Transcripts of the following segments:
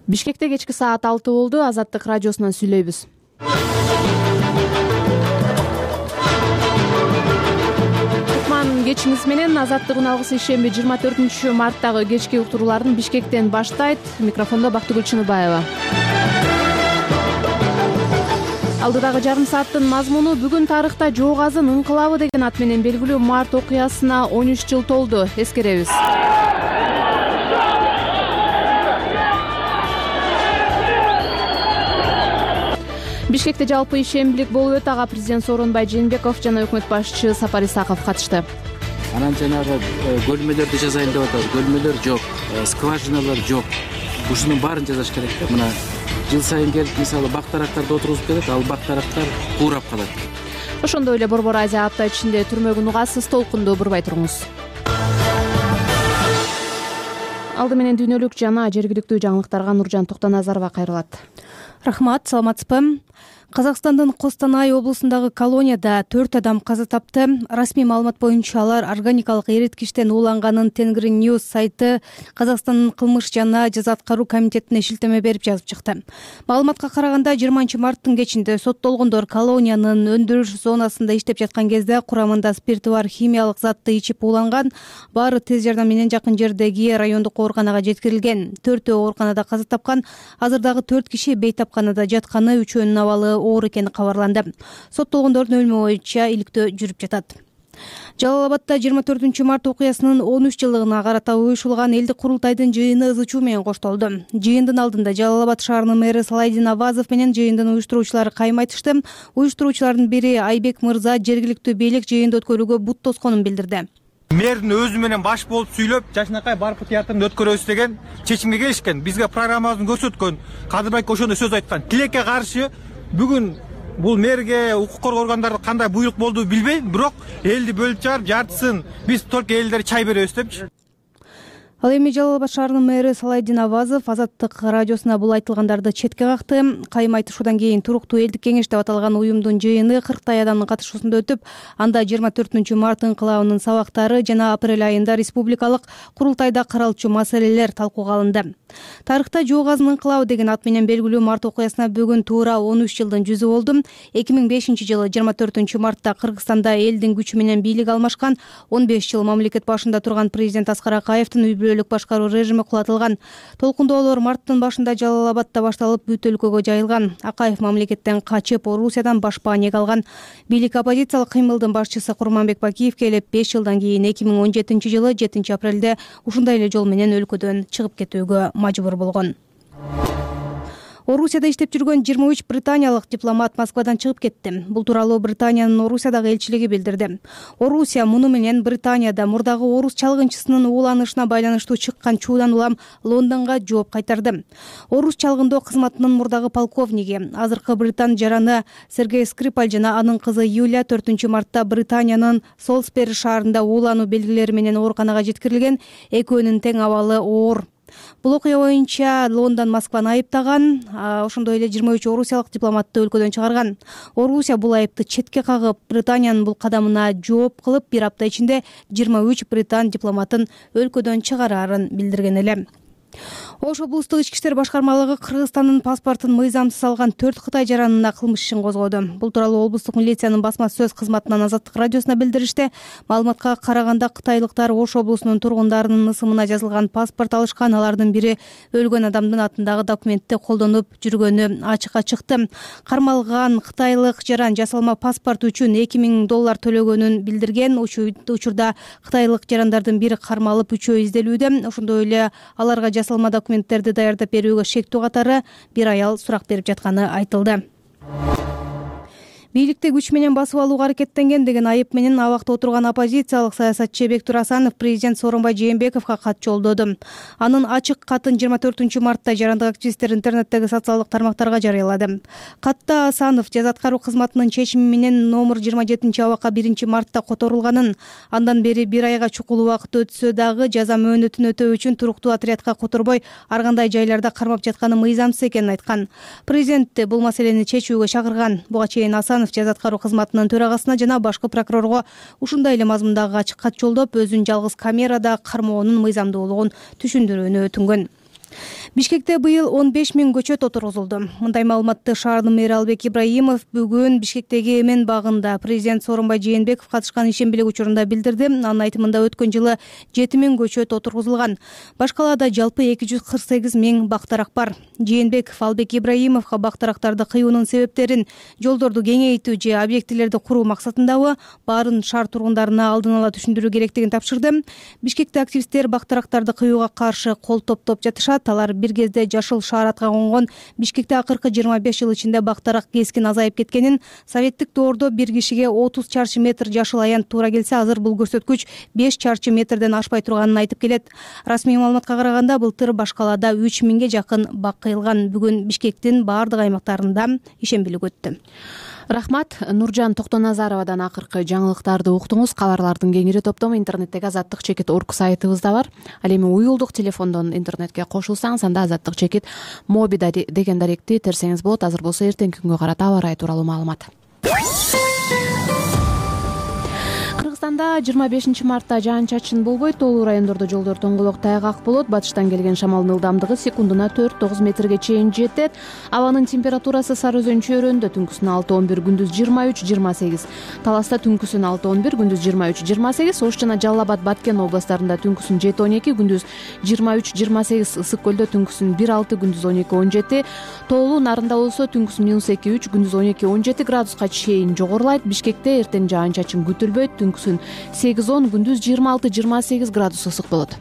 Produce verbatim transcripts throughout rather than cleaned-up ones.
Бишкекте кечки саат алты болду. Азаттык радиосунан сүйлөйбүз. Кутман кечиңиз менен. Азаттык үналгысы ишемби жыйырма төртүнчү марттагы кечки уктурууларын Бишкектен баштайт. Микрофондо Бактыгүл Чыныбаева. Алдыдагы жарым сааттын мазмуну: бүгүн тарыхта Жоогазын ыңкылабы деген ат менен белгилүү март окуясына он үч жыл толду. Эскеребиз. Бишкекте жалпы ишембилик болуп өтүп, ага президент Сооронбай Жээнбеков жана өкмөт башчысы Сапар Исаков катышты. Анан жанагы көлмөлөрдү жазайын деп атабыз. Көлмөлөр жок, скважиналар жок. Ушунун баарын жасаш керек да. Мына жыл сайын келип, мисалы, бактарактарды отургузуп берет, ал бактарактар куурап калат. Ошондой эле Борбор Азия апта ичинде түрмөгүн угасыз, толкунду бурбай туруңуз. Алды менен дүйнөлүк жана жергиликтүү жаңылыктарга Нуржан Токтоназарова кайрылат. Рахмат, саламатсызбы? Казакстандын Костанай облусундагы колонияда төрт адам каза тапты. Расмий маалымат боюнча алар органикалык эриткичтен ууланганын Тенгри Ньюс сайты Казакстандын кылмыш жана жаза аткаруу комитетине шилтеме берип жазып чыкты. Маалыматка караганда жыйырманчы марттын кечинде соттолгондор колониянын өндүрүш зонасында иштеп жаткан кезде курамында спирти бар химиялык затты ичип ууланган. Баары тез жардам менен жакын жердеги райондук ооруканага жеткирилген. Төртөө ооруканада каза тапкан. Азырдагы төрт киши бейтапканада жатканы, үчөөнүн абалы оор экени кабарланды. Соттолгондордун өлүмү боюнча иликтөө жүрүп жатат. Жалал-Абадда жыйырма төртүнчү март окуясынын он үч жылдыгына карата уюшулган элдик курултайдын жыйыны ызы чуу менен коштолду. Жыйындын алдында Жалал-Абад шаарынын мэрі Салайдин Авазов менен жыйындын уюштуруучулары кайым айтышты. Уюштуруучулардын бири Айбек мырза жергиликтүү бийлик жыйынды өткөрүүгө бут тосконун билдирди. Мэрдин өзү менен баш болуп сүйлөп, жашынакай барпы театрында өткөрөбүз деген чечимге келишкен. Бизге программабызды көрсөткөн. Кадырбек ошондой сөз айткан. Тилекке каршы бүгүн бул мэрге, укук коргоо органдарына кандай буйрук болду билбейм, бирок элди бөлүп чыгарып, жартысын биз только элдер чай беребиз депчи. Ал эми Жалал-Абад шаарынын мэрі Салайдин Авазов Азаттык радиосуна бул айтылгандарды четке какты. Кайым айтышуудан кийин туруктуу элдик кеңеш деп аталган уюмдун жыйыны кырктай адамдын катышуусунда өтүп, анда жыйырма төртүнчү март ыңкылабынын сабактары жана апрель айында республикалык курултайда каралчу маселелер талкууга алынды. Тарыхта Жоогазын ыңкылабы деген ат менен белгилүү март окуясына бүгүн туура он үч жылдын жүзү болду. эки миң бешинчи жылы жыйырма төртүнчү мартта Кыргызстанда элдин күчү менен бийлик алмашкан. он беш жыл мамлекет башында турган президент Аскар Акаевдин үй бүлөлүк башкаруу режими кулатылган. Толкундоолор марттын башында Жалал-Абадта башталып, бүт өлкөгө жайылган. Акаев мамлекеттен качып, Орусиядан башпаа неге алган. Бийлик оппозициялык кыймылдын башчысы Курманбек Бакиевке келип беш жылдан кийин эки миң он жетинчи жылы жетинчи апрелде ушундай эле жол менен өлкөдөн чыгып кетүүгө мажбур болгон. Орусияда иштеп жүргөн жыйырма үч британиялык дипломат Москвадан чыгып кетти. Бул тууралуу Британиянын Орусиядагы элчилиги билдирди. Орусия муну менен Британияда мурдагы орус чалгынчысынын ууланышына байланыштуу чыккан чуудан улам Лондонго жооп кайтарды. Орус чалгындоо кызматынын мурдагы полковниги, азыркы британ жараны Сергей Скрипаль жана анын кызы Юлия төртүнчү мартта Британиянын Солсбери шаарында уулануу белгилери менен ооруканага жеткирилген. Экөөнүн тең абалы оор. Бул окуя боюнча Лондон Москваны айыптаган, ошондой эле жыйырма үч орусиялык дипломатты өлкөдөн чыгарган. Орусия бул айыпты четке кагып, Британиянын бул кадамына жооп кылып, бир апта ичинде жыйырма үч британ дипломатын өлкөдөн чыгарарын билдирген эле. Ош облустук ички иштер башкармалыгы Кыргызстандын паспортун мыйзамсыз алган төрт Кытай жаранына кылмыш ишин козгоду. Бул тууралуу облустук милициянын басма сөз кызматынан Азаттык радиосуна билдиришти. Маалыматка караганда кытайлыктар Ош облусунун тургундарынын ысымына жазылган паспорт алышкан. Алардын бири өлгөн адамдын атындагы документти колдонуп жүргөнү ачыкка чыкты. Кармалган кытайлык жаран жасалма паспорт үчүн эки миң доллар төлөгөнүн билдирген. Учурда кытайлык жарандардын бири кармалып, үчөө изделүүдө. Ошондой эле аларга жасалма документтерди даярдап берүүгө шектүү катары бир аял сурак берип жатканы айтылды. Бийликти күч менен басып алууга аракеттенген деген айып менен абакта отурган оппозициялык саясатчы Бектур Асанов президент Сооронбай Жээнбековго кат жолдоду. Анын ачык катын жыйырма төртүнчү мартта жарандык активисттер интернеттеги социалдык тармактарга жарыялады. Катта Асанов жаза аткаруу кызматынын чечими менен номер жыйырма жетинчи абакка биринчи мартта которулганын, андан бери бир айга чукул убакыт өтсө дагы жаза мөөнөтүн өтөө үчүн туруктуу отрядка которбой ар кандай жайларда кармап жатканы мыйзамсыз экенин айткан. Президент бул маселени чечүүгө чакырган. Буга чейин Асанов жаза аткаруу кызматынын төрагасына жана башкы прокурорго ушундай эле мазмундагы ачык кат жолдоп, өзүн жалгыз камерада кармоонун мыйзамдуулугун түшүндүрүүнү өтүнгөн. Бишкекте быйыл он беш миң көчөт отургузулду. Мындай маалыматты шаардын мэри Албек Ибраимов бүгүн Бишкектеги Эмен багында президент Сооронбай Жээнбеков катышкан ишембилик учурунда билдирди. Анын айтымында өткөн жылы жети миң көчөт отургузулган. Башкалада жалпы эки жүз кырк сегиз миң бактарак бар. Жээнбеков Албек Ибраимовго бактарактарды кыюунун себептерин, жолдорду кеңейтүү же объектилерди куруу максатындабы баарын шаар тургундарына алдын ала түшүндүрүү керектигин тапшырды. Бишкекте активисттер бактарактарды кыюуга каршы кол топтоп жатышат. Алар бир кезде жашыл шаар атка конгон. Бишкекте акыркы жыйырма беш жыл ичинде бактарак кескин азайып кеткенин, советтик доордо бир кишиге отуз чарчы метр жашыл аянт туура келсе, азыр бул көрсөткүч беш чарчы метрден ашпай турганын айтып келет. Расмий маалыматка караганда былтыр Башкалада үч миңге жакын бак кыйылган. Бүгүн Бишкектин баардык аймактарында ишембилик өттү. Рахмат. Нуржан Токтоназаровадан акыркы жаңылыктарды уктуңуз. Кабарлардын кеңири топтому интернеттеги азаттык чекит орг сайтыбызда бар. Ал эми уюлдук телефондон интернетке кошулсаңыз, анда азаттык чекит моби деген даректи терсеңиз болот. Азыр болсо эртеңки күнгө карата аба ырайы тууралуу маалымат. Кыргызстанда жыйырма бешинчи мартта жаан-чачын болбойт. Тоолуу райондордо жолдор тоңголок тайгак болот. Батыштан келген шамалдын ылдамдыгы секундуна төрт тогуз метрге чейин жетет. Абанын температурасы Сары Өзөн чөйрөндө түнкүсүн алты он бир, күндүз жыйырма үч жыйырма сегиз. Таласта түнкүсүн алты он бир, күндүз жыйырма үч жыйырма сегиз. Ош жана Жалал Абад, Баткен областарында түнкүсүн жети он эки, күндүз жыйырма үч жыйырма сегиз. Ысык көлдө түнкүсүн бир алты, күндүз он эки он жети. Тоолуу Нарында болсо түнкүсүн минус эки үч, күндүз он эки он жети градуска чейин жогорулайт. Бишкекте эртең жаан-чачын күтүлбөйт. Түнкүсүн сегиз он, күндүз жыйырма алты жыйырма сегиз градус ысык болот.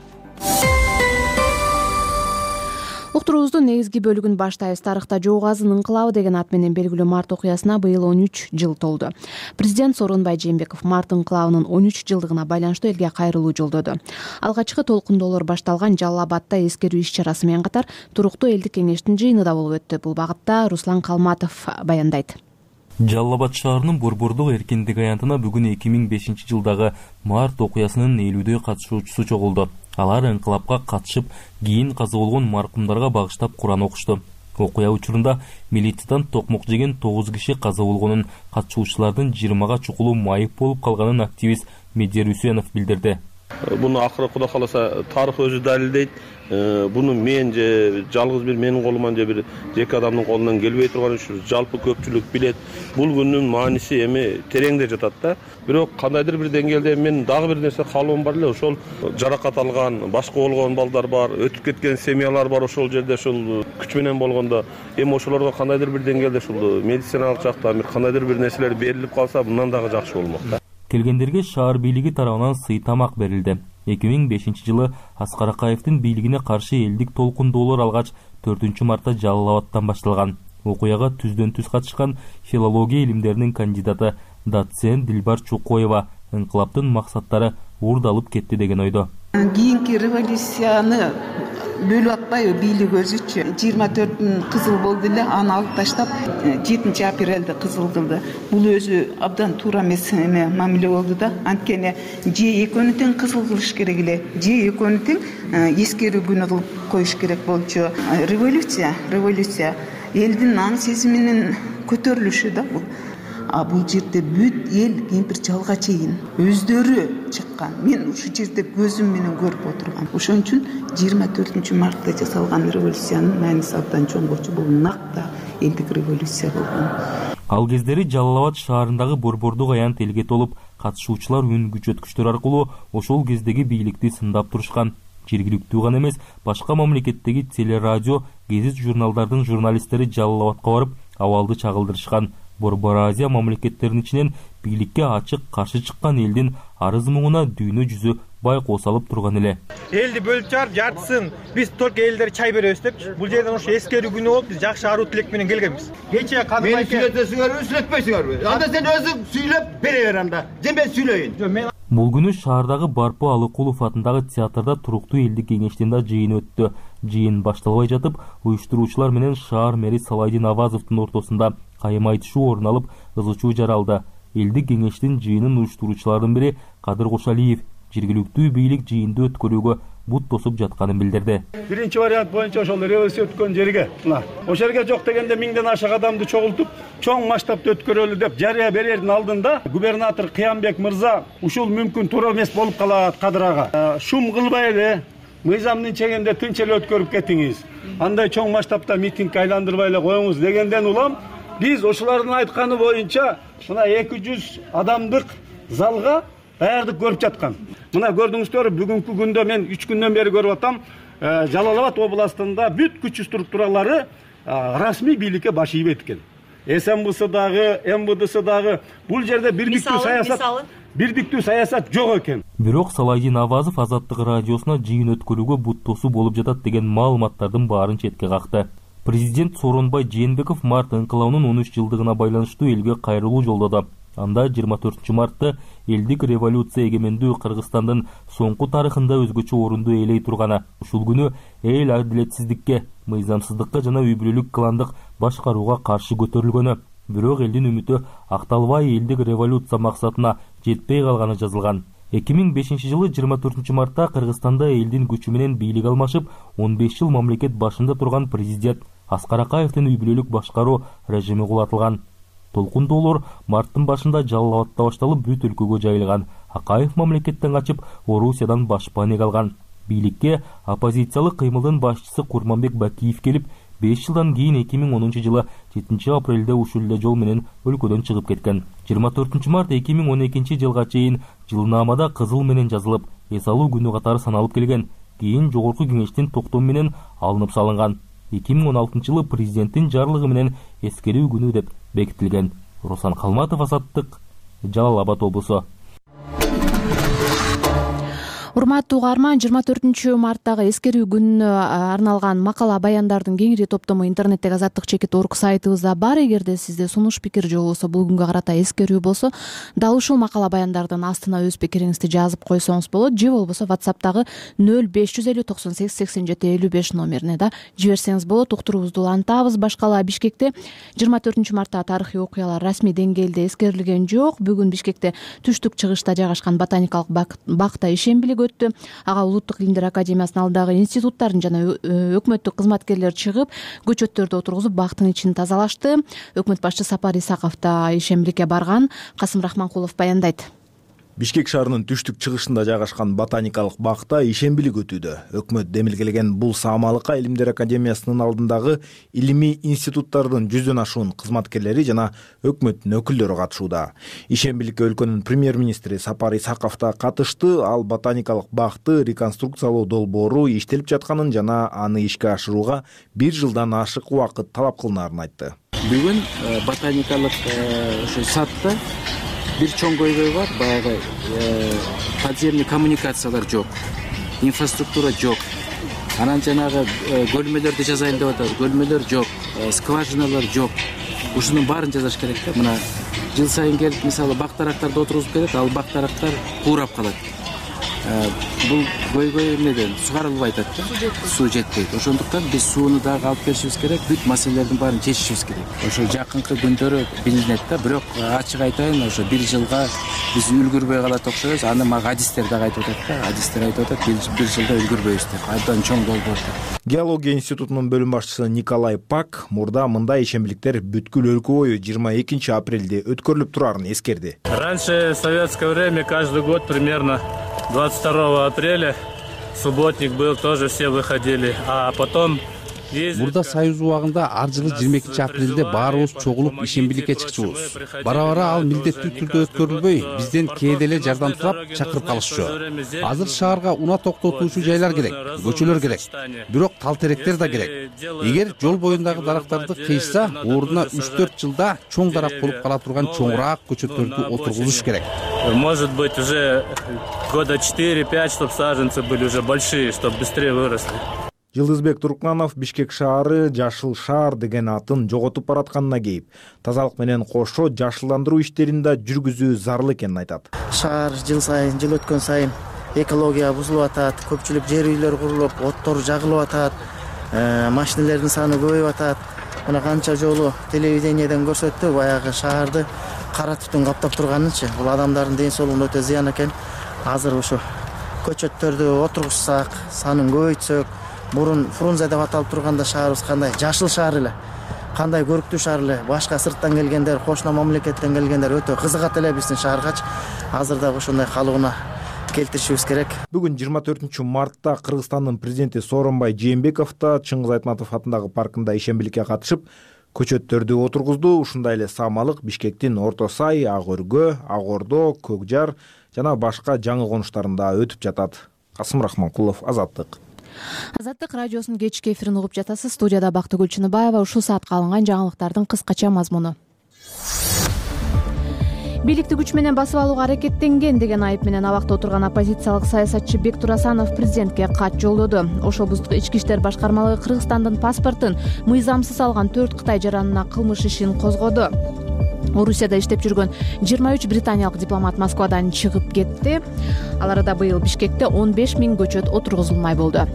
Уктуруубуздун негизги бөлүгүн баштайбыз. Тарыхта жок азын ыңкылабы деген ат менен белгилүү март окуясына быйыл он үч жыл толду. Президент Сооронбай Жээнбеков март ыңкылабынын он үч жылдыгына байланыштуу элге кайрылуу жолдоду. Алгачкы толкундоолор башталган Жалал Абадда эскерүү иш-чарасы менен катар туруктуу элдик кеңештин жыйыны да болуп өттү. Бул багытта Руслан Калматов баяндайт. Жалал Абад шаарынын борбордук эркиндик аянтына бүгүн эки миң бешинчи жылдагы март окуясынын элүүдөй катышуучусу чогулду. Алар ыңкылапка катышып, кийин каза болгон маркумдарга багыштап Куран окушту. Окуя учурунда милициядан токмок жеген тогуз киши каза болгонун, катышуучулардын жыйырмага чукулу майып болуп калганын активист Медер Үсенов билдирди. Буну акыры Кудай кааласа тарых өзү далилдейт. Буну мен же жалгыз бир менин колуман же бир эки адамдын колунан келбей турган үчүн жалпы көпчүлүк билет. Бул күндүн мааниси эми тереңде жатат да. Бирок кандайдыр бир деңгээлде мен дагы бир нерсе каалоом бар эле. Ошол жаракат алган, башка болгон балдар бар, өтүп кеткен семьялар бар ошол жерде, ошол күч менен болгондо. Эми ошолорго кандайдыр бир деңгээлде ушул медициналык жактан бир кандайдыр бир нерселер берилип калса, мындан дагы жакшы болмок да. Келгендерге шаар бийлиги тарабынан сый тамак берилди. эки миң бешинчи жылы Аскар Акаевдин бийлигине каршы элдик толкундоолор алгач төртүнчү мартта Жалал Абадтан башталган. Окуяга түздөн түз катышкан филология илимдеринин кандидаты доцент Дилбар Чукоева ыңкылаптын максаттары уурдалып кетти деген ойдо. Кийинки революцияны бөлүп атпайбы бийлик өзүчү жыйырма төртүн кызыл болду эле, аны алып таштап жетинчи апрелде кызыл кылды. Бул өзү абдан туура эмес мамиле болду да. Анткени же экөөнү тең кызыл кылыш керек эле, же экөөнү тең эскерүү күнү кылып коюш керек болчу. Революция, революция элдин аң сезиминин көтөрүлүшү да бул. А бул жерде бүт эл кемпир чалга чейин өздөрү чыккан. Мен ушу жерде көзүм менен көрүп отургам. Ошон үчүн жыйырма төртүнчү мартта жасалган революциянын мааниси абдан чоң болчу. Бул накта элдик революция болгон. Ал кездери Жалал Абад шаарындагы борбордук аянт элге толуп, катышуучулар үн күчөткүчтөр аркылуу ошол кездеги бийликти сындап турушкан. Жергиликтүү гана эмес, башка мамлекеттеги телерадио, гезит журналдардын журналисттери Жалал Абадка барып, абалды чагылдырышкан. Борбор Азия мамлекеттеринин ичинен бийликке ачык каршы чыккан элдин арыз муңуна дүйнө жүзү байкоо салып турган эле. Элди бөлүп чыгарып жартысын биз только элдер чай беребиз деп, бул жерден ошо эскерүү күнү болуп, биз жакшы аруу тилек менен келгенбиз. Кечээ Кадырбай мени сүйлөтөсүңөрбү, сүйлөтпөйсүңөрбү? Анда сен өзүң сүйлөп бере бер анда. Же мен сүйлөйүн. Бул күнү шаардагы Барпы Алыкулов атындагы театрда туруктуу элдик кеңештин да жыйыны өттү. Жыйын башталбай жатып, уюштуруучулар менен шаар мэри Салайдин Авазовдун ортосунда кайым айтышуу орун алып, ызычуу жаралды. Элдик кеңештин жыйынын уюштуруучуларынын бири Кадыр Кошалиев жергиликтүү бийлик жыйынды өткөрүүгө бут тосуп жатканын билдирди. Биринчи вариант боюнча ошол революция өткөн жерге, мына, ошол жерге жок дегенде миңден ашык адамды чогултуп, чоң масштабта өткөрөлү деп жарыя берердин алдында губернатор Кыямбек мырза ушул мүмкүн туура эмес болуп калат Кадыр ага. Шум кылбайлы, мыйзамдын чегинде тынч эле өткөрүп кетиңиз. Андай чоң масштабта митингге айландырбай эле коюңуз дегенден улам биз ошолордун айтканы боюнча мына эки жүз адамдык залга даярдык көрүп жаткан. Мына көрдүңүздөр, бүгүнкү күндө мен үч күндөн бери көрүп атам, Жалал Абад областында бүт күч структуралары расмий бийликке баш ийбейт экен. эс эм бсы дагы, эм вэ дсы дагы бул жерде бирдиктүү саясат бирдиктүү саясат жок экен. Бирок Салайдин Авазов Азаттык радиосуна жыйын өткөрүүгө буттосу болуп жатат деген маалыматтардын баарын четке какты. Президент Сооронбай Жээнбеков март инкылабынын он үч жылдыгына байланыштуу элге кайрылуу жолдоду. Анда жыйырма төртүнчү мартта элдик революция эгемендүү Кыргызстандын соңку тарыхында өзгөчө орунду ээлей турганы. Ушул күнү эл адилетсиздикке, мыйзамсыздыкка жана үй бүлөлүк кландык башкарууга каршы көтөрүлгөнү. Бирок элдин үмүтү акталбай элдик революция максатына жетпей калганы жазылган. эки миң бешинчи жылы жыйырма төртүнчү мартта Кыргызстанда элдин күчү менен бийлик алмашып, он беш жыл мамлекет башында турган президент Аскар Акаевдин үй бүлөлүк башкаруу режими кулатылган. Толкундоолор марттын башында Жалал Абадта башталып бүт өлкөгө жайылган. Акаев мамлекеттен качып, Орусиядан башпаанек алган. Бийликке оппозициялык кыймылдын башчысы Курманбек Бакиев келип, беш жылдан кийин эки миң онунчу жылы жетинчи апрелде ушул эле жол менен өлкөдөн чыгып кеткен. жыйырма төртүнчү март эки миң он экинчи жылга чейин жылнаамада кызыл менен жазылып, эс алуу күнү катары саналып келген. Кийин жогорку кеңештин токтому менен алынып салынган. эки миң он алтынчы жылы президенттин жарлыгы менен эскерүү күнү деп бекитилген. Руслан Калматов, Азаттык, Жалал Абад облусу. Урматтуу угарман, жыйырма төртүнчү марттагы эскерүү күнүнө арналган макала баяндардын кеңири топтому интернеттеги Азаттык чекит орг сайтыбызда бар. Эгерде сизде сунуш пикир же болбосо бул күнгө карата эскерүү болсо, дал ушул макала баяндардын астына өз пикириңизди жазып койсоңуз болот, же болбосо WhatsApp'тагы нөл беш жүз элүү токсон сегиз сексен жети элүү беш номерине да жиберсеңиз болот. Уктуруубузду улантабыз. Башкала Бишкекте жыйырма төртүнчү мартта тарыхый окуялар расмий деңгээлде эскерилген жок. Бүгүн Бишкекте түштүк чыгышта жайгашкан ботаникалык бакта ишембилик өттү. Ага Улуттук илимдер академиясынын алдындагы институттардын жана өкмөттүк кызматкерлер чыгып, көчөттөрдү отургузуп, бактын ичин тазалашты. Өкмөт башчы Сапар Исаков да ишембиликке барган. Касым Рахманкулов баяндайт. Бишкек шаарынын түштүк чыгышында жайгашкан ботаникалык бакта ишембилик өтүүдө. Өкмөт демилгелеген бул саамалыкка Илимдер академиясынын алдындагы илимий институттардын жүздөн ашуун кызматкерлери жана өкмөттүн өкүлдөрү катышууда. Ишембиликке өлкөнүн премьер-министри Сапар Исаков да катышты. Ал ботаникалык бакты реконструкциялоо долбоору иштелип жатканын жана аны ишке ашырууга бир жылдан ашык убакыт талап кылынаарын айтты. Бүгүн ботаникалык ушу сатта бир чоң көйгөй бар, баягы подземный коммуникациялар жок, инфраструктура жок. Анан жанагы бөлмөлөрдү жазайын деп атабыз, бөлмөлөр жок, скважиналар жок. Ушунун баарын жасаш керек да. Мына жыл сайын келип, мисалы бактарактарды отургузуп келет, ал бактарактар куурап калат. Бул көйгөй эмнеден сугарылбай атат да, суу жетпейт. Ошондуктан биз сууну дагы алып келишибиз керек, бүт маселелердин баарын чечишибиз керек. Ошо жакынкы күндөрү билинет да, бирок ачык айтайын, ошо бир жылга биз үлгүрбөй калат окшойбуз. Аны мага адистер дагы айтып атат да, адистер айтып атат, бир жылда үлгүрбөйбүз деп. Абдан чоң долбоор. Геология институтунун бөлүм башчысы Николай Пак мурда мындай ишембиликтер бүткүл өлкө бою жыйырма экинчи апрелде өткөрүлүп турарын эскерди. Раньше в советское время каждый год примерно двадцать второго апреля субботник был, тоже все выходили, а потом Мурда Союз убагында ар жылы жыйырма экинчи апрелде баарыбыз чогулуп ишембиликке чыкчубуз. Бара-бара ал милдеттүү түрдө өткөрүлбөй, бизден кээде эле жардам сурап чакырып калышчу. Азыр шаарга унаа токтотуучу жайлар керек, көчөлөр керек. Бирок тал теректер да керек. Эгер жол боюндагы дарактарды кыйса, ордуна үч төрт жылда чоң дарак болуп кала турган чоңураак көчөттөрдү отургузуш керек. Может быть, уже года четыре-пять, чтобы саженцы были уже большие, чтобы быстрее выросли. Жылдызбек Туркманов Бишкек шаары жашыл шаар деген атын жоготуп баратканына кейип, тазалык менен кошо жашылдандыруу иштерин да жүргүзүү зарыл экенин айтат. Шаар жыл сайын, жыл өткөн сайын экология бузулуп атат, көпчүлүк жер үйлөр курулуп, оттор жагылып атат, машинелердин саны көбөйүп атат. Мына канча жолу телевидениеден көрсөттү, баягы шаарды кара түтүн каптап турганынчы. Бул адамдардын ден соолугуна өтө зыян экен. Азыр ушу көчөттөрдү отургузсак, санын көбөйтсөк, мурун Фрунзе деп аталып турганда шаарыбыз кандай жашыл шаар эле, кандай көрүктүү шаар эле. Башка сырттан келгендер, кошуна мамлекеттен келгендер өтө кызыгат эле биздин шааргачы. Азыр да ошондой калыбына келтиришибиз керек. Бүгүн жыйырма төртүнчү мартта Кыргызстандын президенти Сооронбай Жээнбеков да Чыңгыз Айтматов атындагы паркында ишембиликке катышып, көчөттөрдү отургузду. Ушундай эле Самалык, Бишкектин Орто Сай, Ак Өргө, Ак Ордо, Көк Жар жана башка жаңы конуштарында өтүп жатат. Касым Рахманкулов, Азаттык. Азаттык радиосунун кечки эфирин угуп жатасыз. Студияда Бактыгүл Чыныбаева. Ушул саатка алынган жаңылыктардын кыскача мазмуну. Бийликти күч менен басып алууга аракеттенген деген айып менен абакта отурган оппозициялык саясатчы Бектур Асанов президентке кат жолдоду. Ошол облустук ички иштер башкармалыгы Кыргызстандын паспортун мыйзамсыз алган төрт Кытай жаранына кылмыш ишин козгоду. Орусияда иштеп жүргөн жыйырма үч британиялык дипломат Москвадан чыгып кетти. Ал арада быйыл Бишкекте он беш миң көчөт отургузулмай болду.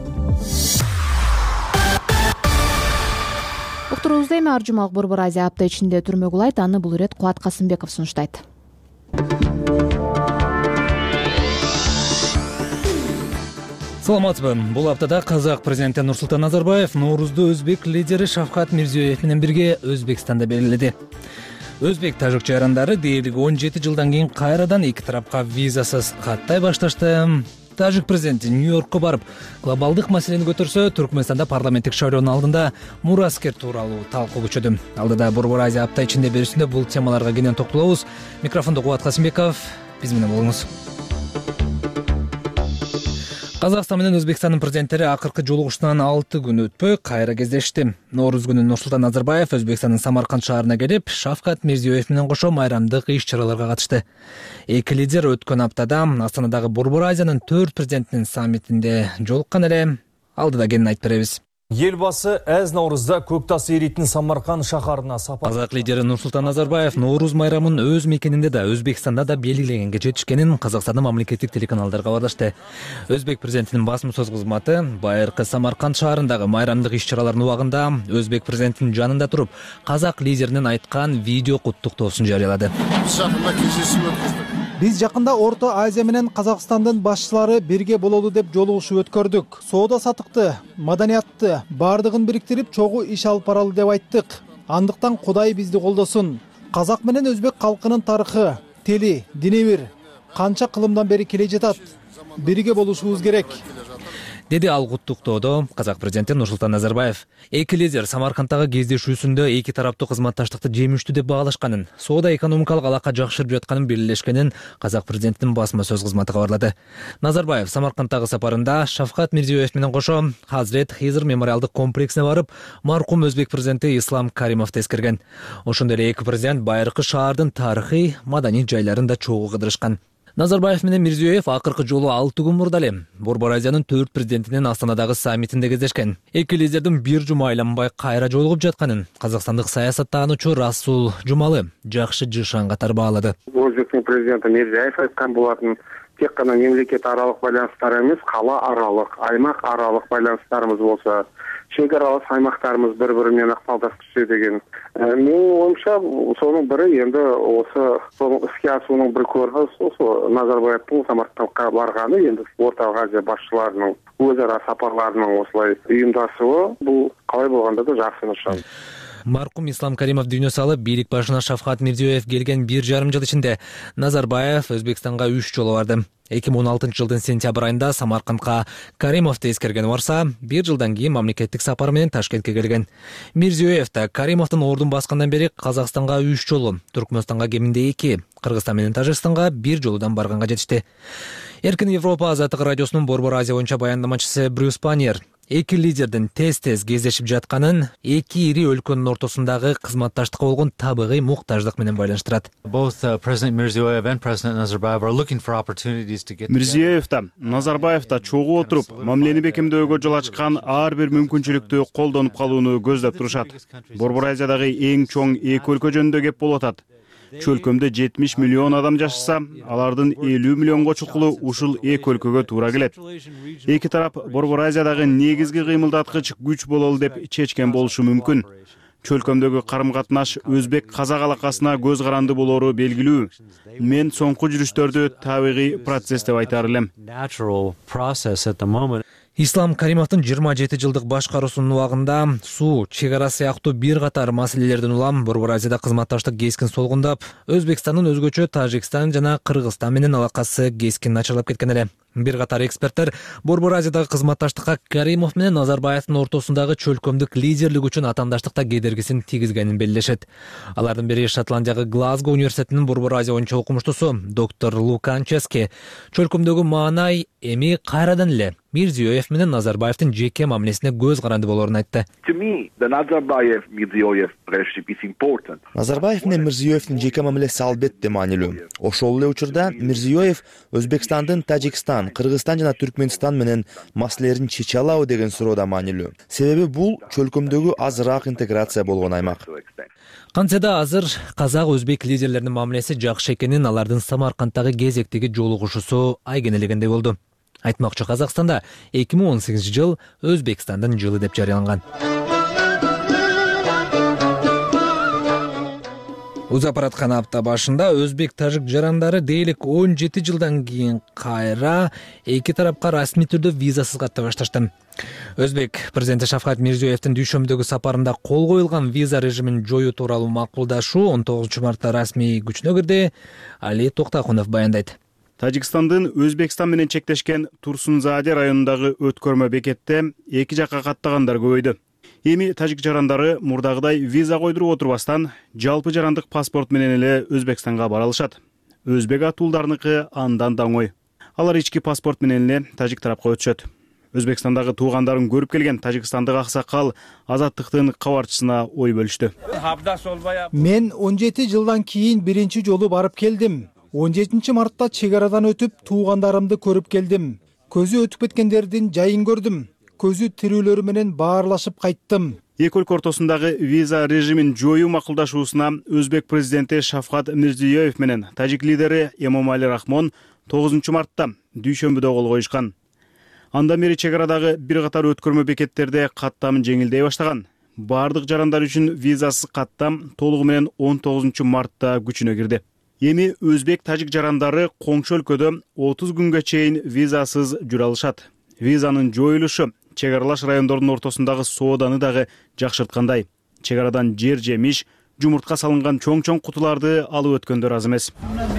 Уктуруубузда эми ар жумалык Борбор Азия апта ичинде түрмө кулайт. Аны бул ирет Кубат Касымбеков сунуштайт. Саламатсызбы. Бул аптада Казак президенти Нурсултан Назарбаев Ноорузду өзбек лидери Шавкат Мирзиёев менен бирге Өзбекстанда белгиледи. Өзбек тажик жарандары дээрлиги он жети жылдан кийин кайрадан эки тарапка визасыз каттай башташты. Тажик президенти Нью-Йоркко барып, глобалдык маселени көтөрсө, Түркмөнстанда парламенттик шайлоонун алдында мураскер тууралуу талкуу көчөдү. Алдыда Борбор Азия апта ичинде берүүсүндө бул темаларга кенен токтолобуз. Микрофондо Кубат Касымбеков, биз менен болуңуз. Казакстан менен Өзбекстандын президенттери акыркы жолугушуудан алты күн өтпөй кайра кездешти. Ноорус күнү Нурсултан Назарбаев Өзбекстандын Самарканд шаарына келип, Шавкат Мирзиёев менен кошо майрамдык иш-чараларга катышты. Эки лидер өткөн аптада Астанадагы Борбор Азиянын төрт президентинин саммитинде жолуккан эле. Алдыда кенен айтып беребиз. Елбасы әз Наурызда көктас еритін Самарқан шаһарына сапар. Казак лидери Нурсултан Назарбаев Ноорус майрамын өз мекенинде да Өзбекстанда да белгилегенге жетишкенин Казакстандын мамлекеттик телеканалдарга кабарлашты. Өзбек президентинин басма-сөз кызматы байыркы Самарканд шаарындагы майрамдык иш-чаралардын убагында Өзбек президентинин жанында туруп, казак лидеринин айткан видео куттуктоосун жарыялады. Биз жакында Орто Азия менен Казакстандын башчылары бирге бололу деп жолугушуу өткөрдүк. Соода сатыкты, маданиятты бардыгын бириктирип чогуу иш алып баралы деп айттык. Андыктан Кудай бизди колдосун. Казак менен өзбек калкынын тарыхы, тили, дини бир канча кылымдан бери келе жатат. Бирге болушубуз керек, деди ал куттуктоодо Казак президенти Нурсултан Назарбаев. Эки лидер Самаркандтагы кездешүүсүндө эки тараптуу кызматташтыкты жемиштүү деп баалашканын, соода экономикалык алака жакшырып жатканын белгилешкенин Казак президентинин басма-сөз кызматы кабарлады. Назарбаев Самаркандтагы сапарында Шавкат Мирзиёев менен кошо Хазрет Хизр мемориалдык комплексине барып, маркум өзбек президенти Ислам Каримовду эскерген. Ошондой эле эки президент байыркы шаардын тарыхый, маданий жайларын да чогуу кыдырышкан. Назарбаев менен Мирзиёев акыркы жолу алты күн мурда эле Борбор Азиянын төрт президентинин Астанадагы саммитинде кездешкен. Эки лидердин бир жума айланбай кайра жолугуп жатканын казакстандык саясаттануучу Расул Жумалы жакшы жышан катары баалады. Өзбектин президенти Мирзиёев айткан болатын, тек кана мемлекет аралык байланыштар эмес, кала аралык, аймак аралык байланыштарыбыз болсо, чек аралас аймактарыбыз бири-бири менен ыкмалдашып деген. Менин оюмча, сонун бири энди осы иске асуунун бир көрүнүшү ошо Назарбаевдин Самаркандка барганы, энди Орто Азия башчыларынын өз ара сапарларынын осулай уюмдашуусу, бул калай болгондо да жакшы нышан. Маркум Ислам Каримов дүйнө салып, бийлик башына Шавкат Мирзиёев келген бир жарым жыл ичинде Назарбаев Өзбекстанга үч жолу барды. эки миң он алтынчы жылдын сентябрь айында Самаркандка Каримовду эскерген барса, бир жылдан кийин мамлекеттик сапар менен Ташкентке келген. Мирзиёев да Каримовдун ордун баскандан бери Казакстанга үч жолу, Түркмөнстанга кеминде эки, Кыргызстан менен Тажикстанга бир жолудан барганга жетишти. Эркин Европа азаттык радиосунун Борбор Азия боюнча баяндамачысы Брюс Паньер эки лидердин тез-тез кездешип жатканын эки ири өлкөнүн ортосундагы кызматташтыкка болгон табигый муктаждык менен байланыштырат. Мирзиёев да, Назарбаев да чогуу отуруп, мамилени бекемдөөгө жол ачкан ар бир мүмкүнчүлүктү колдонуп калууну көздөп турушат. Борбор Азиядагы эң чоң эки өлкө жөнүндө кеп болуп атат. Чөлкөмдө жетимиш миллион адам жашаса, алардын элүү миллионго чукулу ушул эки өлкөгө туура келет. Эки тарап Борбор Азиядагы негизги кыймылдаткыч күч бололу деп чечкен болушу мүмкүн. Чөлкөмдөгү карым-катнаш өзбек-казак алакасына көз каранды болору белгилүү. Мен соңку жүрүштөрдү табигый процесс деп айтар элем. Ислам Каримовдун жыйырма жети жылдык башкаруусунун убагында суу, чек ара сыяктуу бир катар маселелерден улам Борбор Азияда кызматташтык кескин солгундап, Өзбекстандын өзгөчө Тажикстан жана Кыргызстан менен алакасы кескин начарлап кеткен эле. Бир катар эксперттер Борбор Азиядагы кызматташтыкка Каримов менен Назарбаевдин ортосундагы чөлкөмдүк лидерлик үчүн атаандаштыкта кедергисин тийгизгенин белгилешет. Алардын бири Шотландиядагы Глазго университетинин Борбор Азия боюнча окумуштусу доктор Лукан Чески. Чөлкөмдөгү маанай эми кайрадан эле Мирзиёев менен Назарбаевдин жеке мамилесине көз каранды болоорун айтты. Назарбаев менен Мирзиёевдин жеке мамилеси албетте маанилүү. Ошол эле учурда Мирзиёев Өзбекстандын Тажикстан, Кыргызстан жана Түркмөнстан менен маселелерин чече алабы деген суроо да маанилүү. Себеби бул чөлкөмдөгү азыраак интеграция болгон аймак. Кантсе да азыр казак-өзбек лидерлеринин мамилеси жакшы экенин алардын Самаркандтагы кезектеги жолугушуусу айгинелегендей болду. Айтмакчы, Казакстанда эки миң он сегизинчи жыл Өзбекстандын жылы деп жарыяланган. Узап бараткан апта башында өзбек-тажик жарандары дейлик он жети жылдан кийин кайра эки тарапка расмий түрдө визасыз катта башташты. Өзбек президенти Шавкат Мирзиёевдин дүйшөмбүдөгү сапарында кол коюлган виза режимин жоюу тууралуу макулдашуу он тогузунчу мартта расмий күчүнө кирди. Али Токтакунов баяндайт. Тажикстандын Өзбекстан менен чектешкен Турсунзаде районундагы өткөрмө бекетте эки жакка каттагандар көбөйдү. Эми тажик жарандары мурдагыдай виза койдуруп отурбастан жалпы жарандык паспорт менен эле Өзбекстанга бара алышат. Өзбек атуулдарныкы андан да оңой. Алар ички паспорт менен эле тажик тарапка өтүшөт. Өзбекстандагы туугандарын көрүп келген тажикстандык аксакал Азаттыктын кабарчысына ой бөлүштү. Мен он жети жылдан кийин биринчи жолу барып келдим. он жетинчи мартта чек арадан өтүп туугандарымды көрүп келдим. Көзү өтүп кеткендердин жайын көрдүм. Көзү тирүүлөрү менен баарлашып кайттым. Эки өлкө ортосундагы виза режимин жоюу макулдашуусуна Өзбек президенти Шавкат Мирзиёев менен тажик лидери Эмомали Рахмон тогузунчу мартта дүйшөмбүдө кол коюшкан. Андан бери чек арадагы бир катар өткөрмө бекеттерде каттам жеңилдей баштаган. Бардык жарандар үчүн визасыз каттам толугу менен он тогузунчу мартта күчүнө кирди. Эми өзбек-тажик жарандары коңшу өлкөдө отуз күнгө чейин визасыз жүрө алышат. Визанын жоюлушу чек аралаш райондордун ортосундагы сооданы дагы жакшырткандай. Чек арадан жер жемиш, жумуртка салынган чоң-чоң кутуларды алып өткөндөр аз эмес.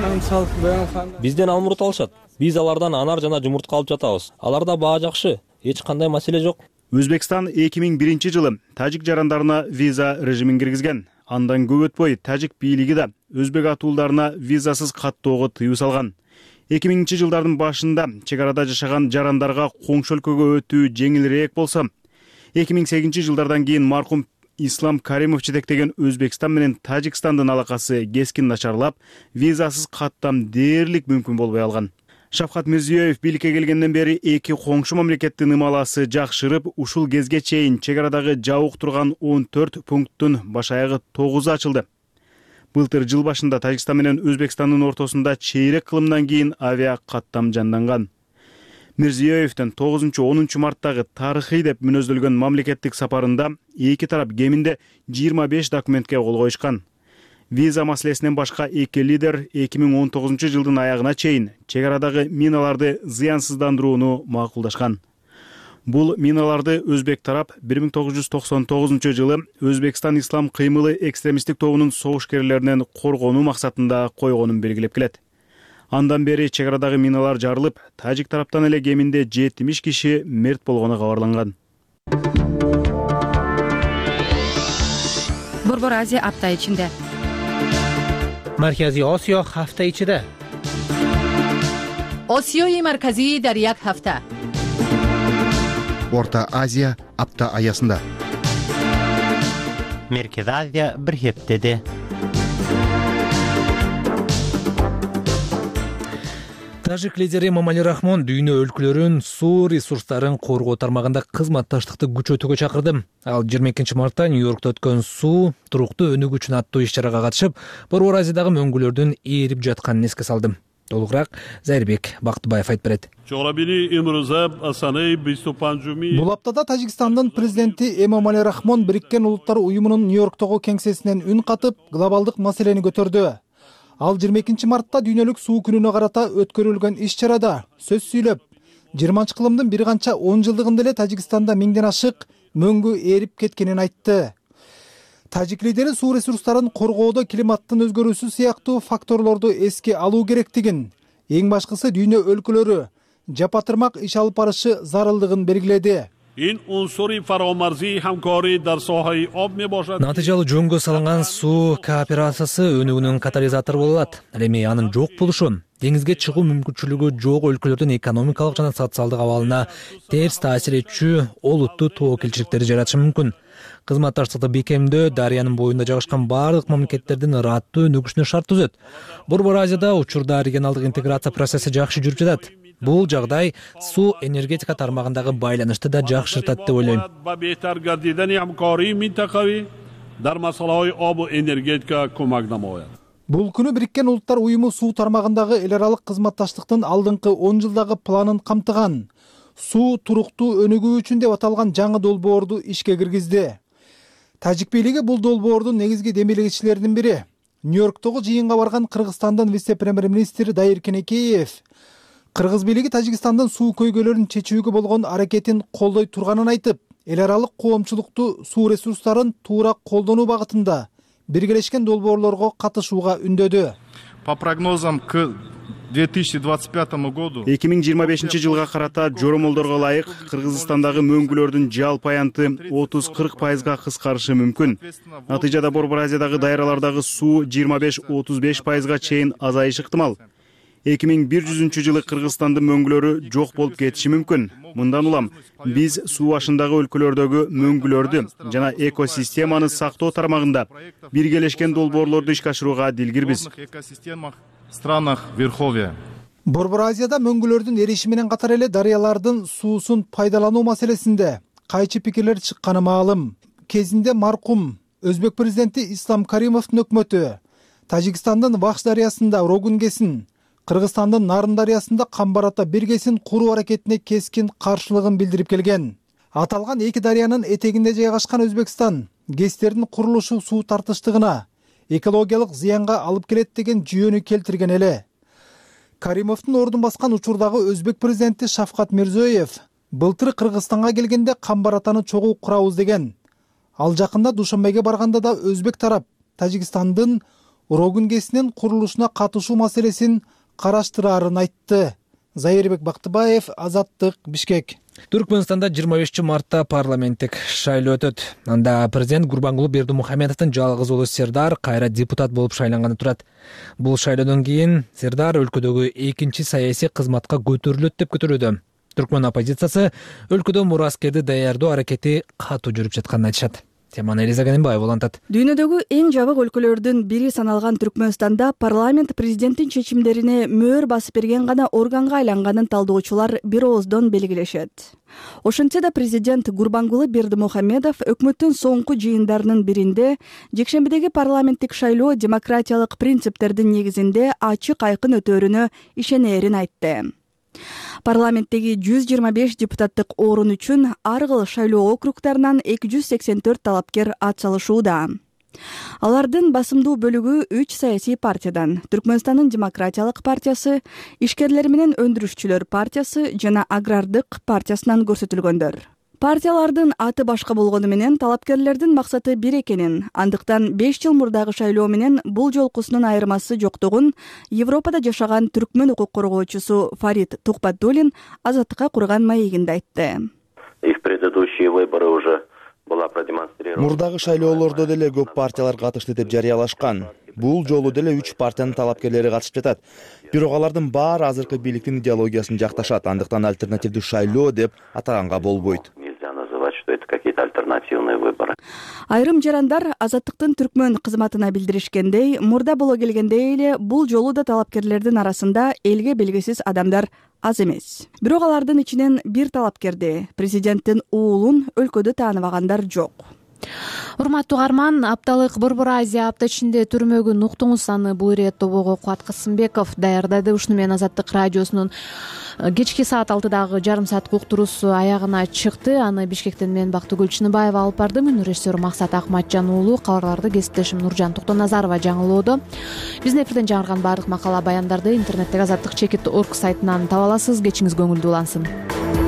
Бизден алмурут алышат. Биз алардан анар жана жумуртка алып жатабыз. Аларда баа жакшы, эч кандай маселе жок. Өзбекстан эки миң биринчи жылы тажик жарандарына виза режимин киргизген. Андан көп өтпөй тажик бийлиги да өзбек атуулдарына визасыз каттоого тыюу салган. эки миңинчи жылдардын башында чек арада жашаган жарандарга коңшу өлкөгө өтүү жеңилирээк болсо, эки миң сегизинчи жылдардан кийин маркум Ислам Каримов жетектеген Өзбекстан менен Тажикстандын алакасы кескин начарлап, визасыз каттам дээрлик мүмкүн болбой алган. Шавкат Мирзиёев бийликке келгенден бери эки коңшу мамлекеттин ымаласы жакшырып, ушул кезге чейин чек арадагы жабык турган он төрт пункттун баш аягы тогузу ачылды. Былтыр жыл башында Тажикстан менен Өзбекстандын ортосунда чейрек кылымдан кийин авиа каттам жанданган. Мирзиёевдин тогузунчу онунчу марттагы тарыхый деп мүнөздөлгөн мамлекеттик сапарында эки тарап кеминде жыйырма беш документке кол коюшкан. Виза маселесинен башка эки лидер эки миң он тогузунчу жылдын аягына чейин чек арадагы миналарды зыянсыздандырууну макулдашкан. Бул миналарды өзбек тарап бир миң тогуз жүз токсон тогузунчу жылы Өзбекстан ислам кыймылы экстремисттик тобунун согушкерлеринен коргонуу максатында койгонун белгилеп келет. Андан бери чек арадагы миналар жарылып, тажик тараптан эле кеминде жетимиш киши мерт болгону кабарланган. Борбор Азия апта ичинде. Маркази Осиё ҳафта ичида. Осиёи марказӣ дар як ҳафта. Орта Азия апта аясында. Меркез Азия бир ҳептеде. Тажик лидери Эмомали Рахмон дүйнө өлкөлөрүн суу ресурстарын коргоо тармагында кызматташтыкты күчөтүүгө чакырды. Ал жыйырма экинчи мартта Нью-Йоркто өткөн суу туруктуу өнүгүү үчүн аттуу иш-чарага катышып, Борбор Азиядагы мөңгүлөрдүн ээрип жатканын эске салды. Толугураак Зайырбек Бактыбаев айтып берет. Бул аптада Тажикстандын президенти Эмомали Рахмон Бириккен Улуттар уюмунун Нью-Йорктогу кеңсесинен үн катып, глобалдык маселени көтөрдү. Ал жыйырма экинчи мартта дүйнөлүк суу күнүнө карата өткөрүлгөн иш-чарада сөз сүйлөп, жыйырманчы кылымдын бир канча он жылдыгында эле Тажикстанда миңден ашык мөңгү ээрип кеткенин айтты. Тажик лидери суу ресурстарын коргоодо климаттын өзгөрүүсү сыяктуу факторлорду эске алуу керектигин, эң башкысы дүйнө өлкөлөрү жапатырмак иш алып барышы зарылдыгын белгиледи. Натыйжалуу жөнгө салынган суу кооперациясы өнүгүүнүн катализатору боло алат. Ал эми анын жок болушу деңизге чыгуу мүмкүнчүлүгү жок өлкөлөрдүн экономикалык жана социалдык абалына терс таасир этчү олуттуу тобокелчиликтерди жаратышы мүмкүн. Кызматташтыкты бекемдөө дарыянын боюнда жайгашкан бардык мамлекеттердин ыраттуу өнүгүшүнө шарт түзөт. Борбор Азияда учурда регионалдык интеграция процесси жакшы жүрүп жатат. Бул жагдай суу энергетика тармагындагы байланышты да жакшыртат деп ойлойм. Бул күнү Бириккен Улуттар уюму суу тармагындагы эл аралык кызматташтыктын алдыңкы он жылдагы планын камтыган суу туруктуу өнүгүү үчүн деп аталган жаңы долбоорду ишке киргизди. Тажик бийлиги бул долбоордун негизги демилгечилеринин бири. Нью-Йорктогу жыйынга барган Кыргызстандын вице-премьер-министри Дайыр Кенекеев Кыргыз бийлиги Тажикстандын суу көйгөйлөрүн чечүүгө болгон аракетин колдой турганын айтып, эл аралык коомчулукту суу ресурстарын туура колдонуу багытында биргелешкен долбоорлорго катышууга үндөдү. По прогнозам к две тысячи двадцать пятому году эки миң жыйырма бешинчи жылга карата жоромолдорго ылайык Кыргызстандагы мөңгүлөрдүн жалпы аянты отуз кырк пайызга кыскарышы мүмкүн. Натыйжада Борбор Азиядагы дайралардагы суу жыйырма беш отуз беш пайызга чейин азайышы ыктымал. эки миң бир жүзүнчү жылы Кыргызстандын мөңгүлөрү жок болуп кетиши мүмкүн. Мындан улам биз суу башындагы өлкөлөрдөгү мөңгүлөрдү жана экосистеманы сактоо тармагында биргелешкен долбоорлорду ишке ашырууга дилгирбиз. странах Верховья. Борбор Азияда мөңгүлөрдүн эриши менен катар эле дарыялардын суусун пайдалануу маселесинде кайчы пикирлер чыкканы маалым. Кезинде маркум Өзбек президенти Ислам Каримовдун өкмөтү Тажикстандын Вахш дарыясында Рогунгесин, Кыргызстандын Нарын дарыясында Камбарата биргесин куруу аракетине кескин каршылыгын билдирип келген. Аталган эки дарыянын этегинде жайгашкан Өзбекстан ГЭСтердин курулушу суу тартыштыгына, экологиялык зыянга алып келет деген жүйөнү келтирген эле. Каримовдун ордун баскан учурдагы Өзбек президенти Шавкат Мирзиёев былтыр Кыргызстанга келгенде Камбаратаны чогуу курабыз деген. Ал жакында Душанбеге барганда да Өзбек тарап Тажикстандын Рогунгесинин курулушуна катышуу маселесин караштыраарын айтты. Зайырбек Бактыбаев, Азаттык, Бишкек. Түркмөнстанда жыйырма бешинчи мартта парламенттик шайлоо өтөт. Анда президент Гурбангулы Бердимухамедовдун жалгыз уулу Сердар кайра депутат болуп шайланганы турат. Бул шайлоодон кийин Сердар өлкөдөгү экинчи саясий кызматка көтөрүлөт деп күтүлүүдө. Түркмөн оппозициясы өлкөдө мураскерди даярдоо аракети катуу жүрүп жатканын айтышат. Теманы Элиза Ганимбаева улантат. Дүйнөдөгү эң жабык өлкөлөрдүн бири саналган Түркмөнстанда парламент президенттин чечимдерине мөөр басып берген гана органга айланганын талдоочулар бир ооздон белгилешет. Ошентсе да президент Гурбангулы Бердимухамедов өкмөттүн соңку жыйындарынын биринде жекшембидеги парламенттик шайлоо демократиялык принциптердин негизинде ачык айкын өтөөрүнө ишенерин айтты. Парламенттеги жүз жыйырма беш депутаттык орун үчүн ар кыл шайлоо округдарынан эки жүз сексен төрт талапкер ат салышууда. Алардын басымдуу бөлүгү үч саясий партиядан: Түркмөнстандын демократиялык партиясы, ишкерлер менен өндүрүшчүлөр партиясы жана агрардык партиясынан көрсөтүлгөндөр. Партиялардын аты башка болгону менен талапкерлердин максаты бир экенин, андыктан беш жыл мурдагы шайлоо менен бул жолкусунун айырмасы жоктугун Европада жашаган түркмөн укук коргоочусу Фарид Тухбатдулин Азаттыкка курган маегинде айтты. Мурдагы шайлоолордо деле көп партиялар катышты деп жарыялашкан. Бул жолу деле үч партиянын талапкерлери катышып жатат. Бирок алардын баары азыркы бийликтин идеологиясын жакташат, андыктан альтернативдүү шайлоо деп атаганга болбойт. Айрым жарандар Азаттыктын түркмөн кызматына билдиришкендей, мурда боло келгендей эле бул жолу да талапкерлердин арасында элге белгисиз адамдар аз эмес. Бирок алардын ичинен бир талапкерди, президенттин уулун өлкөдө тааныбагандар жок. урматтуу угарман, апталык Борбор Азия апта ичинде түрмөгүн уктуңуз аны бул ирет тобого Кубат Касымбеков даярдады. Ушуну менен Азаттык радиосунун кечки саат алтыдагы жарым сааттык уктуруусу аягына чыкты. Аны Бишкектен мен Бактыгүл Чыныбаева алып барды. Мен режиссер Максат Акматжан уулу, кабарларды кесиптешим Нуржан Токтоназарова жаңылоодо. Биздин эфирден жаңырган баардык макала баяндарды интернеттеги азаттык чекит точка орг сайтынан таба аласыз. Кечиңиз көңүлдүү улансын.